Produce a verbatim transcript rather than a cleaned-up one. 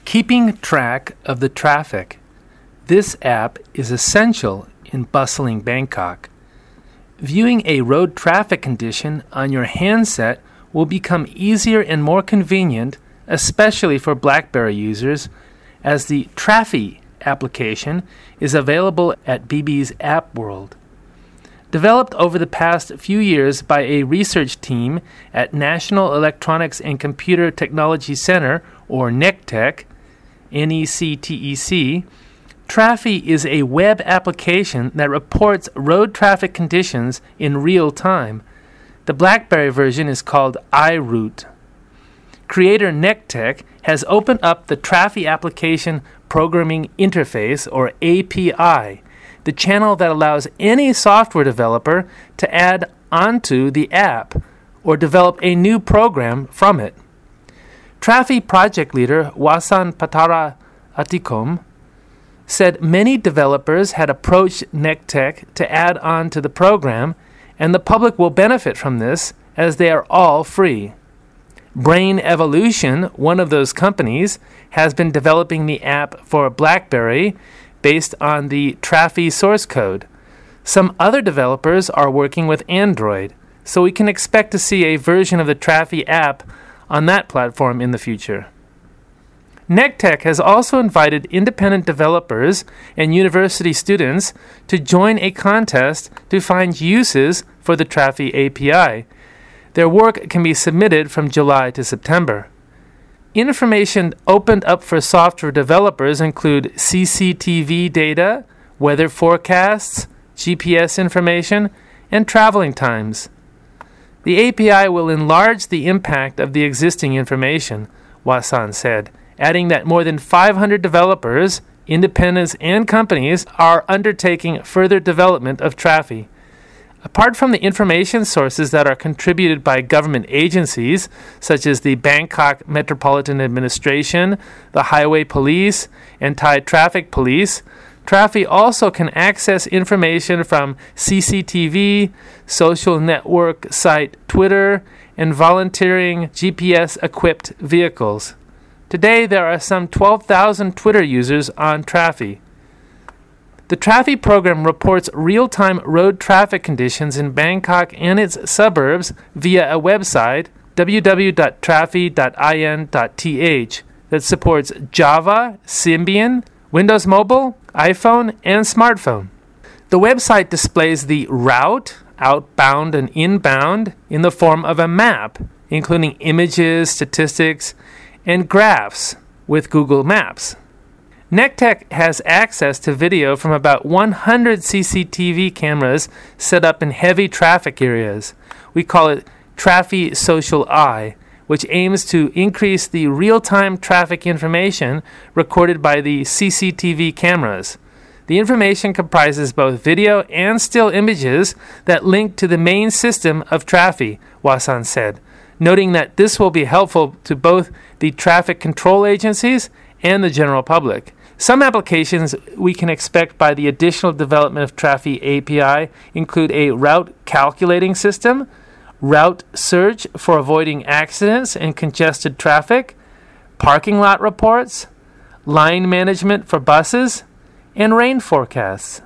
Keeping track of the traffic. This app is essential in bustling Bangkok. Viewing a road traffic condition on your handset will become easier and more convenient, especially for BlackBerry users, as the Trafi application is available at B B's App World. Developed over the past few years by a research team at National Electronics and Computer Technology Center, or NECTEC, N E C T E C, Trafi is a web application that reports road traffic conditions in real time. The BlackBerry version is called iRoute. Creator NECTEC has opened up the Trafi application programming interface, or A P I, the channel that allows any software developer to add onto the app or develop a new program from it. Trafi project leader Wasan Patara Atikom said many developers had approached NECTEC to add on to the program, and the public will benefit from this as they are all free. Brain Evolution, one of those companies, has been developing the app for BlackBerry based on the Trafi source code. Some other developers are working with Android, so we can expect to see a version of the Trafi app on that platform in the future. NECTEC has also invited independent developers and university students to join a contest to find uses for the Trafi A P I. Their work can be submitted from July to September. Information opened up for software developers include C C T V data, weather forecasts, G P S information, and traveling times. The A P I will enlarge the impact of the existing information, Wasan said, adding that more than five hundred developers, independents, and companies are undertaking further development of Trafi. Apart from the information sources that are contributed by government agencies, such as the Bangkok Metropolitan Administration, the Highway Police, and Thai Traffic Police, Trafi also can access information from C C T V, social network site Twitter, and volunteering G P S-equipped vehicles. Today, there are some twelve thousand Twitter users on Trafi. The Trafi program reports real-time road traffic conditions in Bangkok and its suburbs via a website, w w w dot trafi dot i n dot t h, that supports Java, Symbian, Windows Mobile, iPhone, and smartphone. The website displays the route, outbound and inbound, in the form of a map, including images, statistics, and graphs with Google Maps. NECTEC has access to video from about one hundred C C T V cameras set up in heavy traffic areas. We call it Trafi Social Eye, which aims to increase the real-time traffic information recorded by the C C T V cameras. The information comprises both video and still images that link to the main system of Trafi, Wasan said, noting that this will be helpful to both the traffic control agencies and the general public. Some applications we can expect by the additional development of Trafi A P I include a route calculating system, route search for avoiding accidents and congested traffic, parking lot reports, line management for buses, and rain forecasts.